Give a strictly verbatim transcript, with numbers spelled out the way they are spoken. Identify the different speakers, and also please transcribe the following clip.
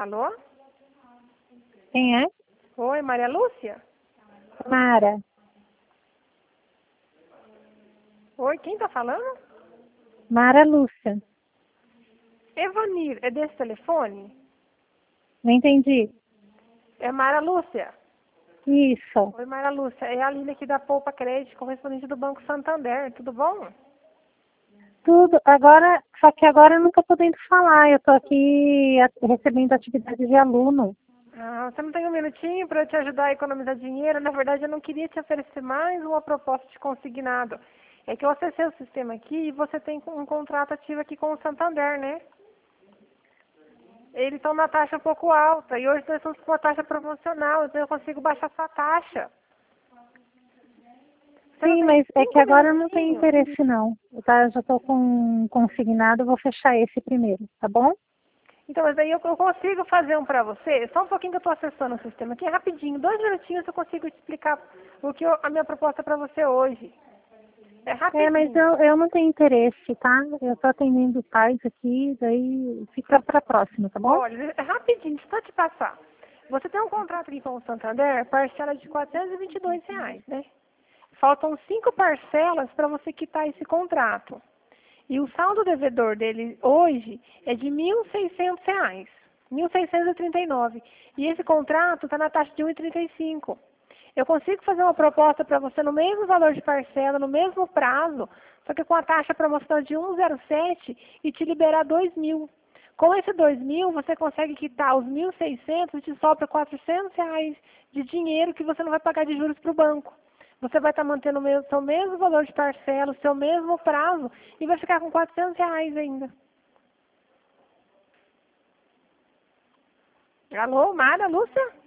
Speaker 1: Alô?
Speaker 2: Quem é?
Speaker 1: Oi, Maria Lúcia?
Speaker 2: Mara.
Speaker 1: Oi, quem tá falando?
Speaker 2: Mara Lúcia.
Speaker 1: Evanir, é desse telefone?
Speaker 2: Não entendi.
Speaker 1: É Mara Lúcia?
Speaker 2: Isso.
Speaker 1: Oi, Mara Lúcia. É a Aline aqui da Poupa Crédito, correspondente do Banco Santander. Tudo bom?
Speaker 2: Tudo. Agora, só que agora eu não estou podendo falar. Eu estou aqui a- recebendo atividade de aluno.
Speaker 1: Ah, você não tem um minutinho para eu te ajudar a economizar dinheiro? Na verdade, eu não queria te oferecer mais uma proposta de consignado. É que eu acessei o sistema aqui e você tem um contrato ativo aqui com o Santander, né? Eles estão na taxa um pouco alta e hoje nós estamos com uma taxa promocional, então eu consigo baixar sua taxa. Você não
Speaker 2: Sim,
Speaker 1: tem
Speaker 2: mas é que
Speaker 1: cinco
Speaker 2: agora eu não tenho
Speaker 1: minutinhos?
Speaker 2: interesse não. Tá? Eu já estou com consignado, eu vou fechar esse primeiro, tá bom?
Speaker 1: Então, mas aí eu, eu consigo fazer um para você. Só um pouquinho que eu estou acessando o sistema aqui, rapidinho. Dois minutinhos eu consigo te explicar o que eu, a minha proposta para você hoje. É
Speaker 2: É, mas
Speaker 1: rapidinho.
Speaker 2: eu, eu não tenho interesse, tá? Eu estou atendendo pais aqui, daí fica para próxima, tá bom?
Speaker 1: Olha, é rapidinho, deixa eu te passar. Você tem um contrato aqui com o Santander, parcela de quatrocentos e vinte e dois reais, né? Faltam cinco parcelas para você quitar esse contrato. E o saldo devedor dele hoje é de mil e seiscentos reais. mil seiscentos e trinta e nove. E esse contrato está na taxa de um vírgula trinta e cinco. Eu consigo fazer uma proposta para você no mesmo valor de parcela, no mesmo prazo, só que com a taxa promocional de um vírgula zero sete e te liberar dois mil. Com esse dois mil, você consegue quitar os mil e seiscentos e te sobra quatrocentos reais de dinheiro que você não vai pagar de juros para o banco. Você vai estar mantendo o mesmo, seu mesmo valor de parcela, o seu mesmo prazo e vai ficar com quatrocentos reais ainda. Alô, Mara, Lúcia?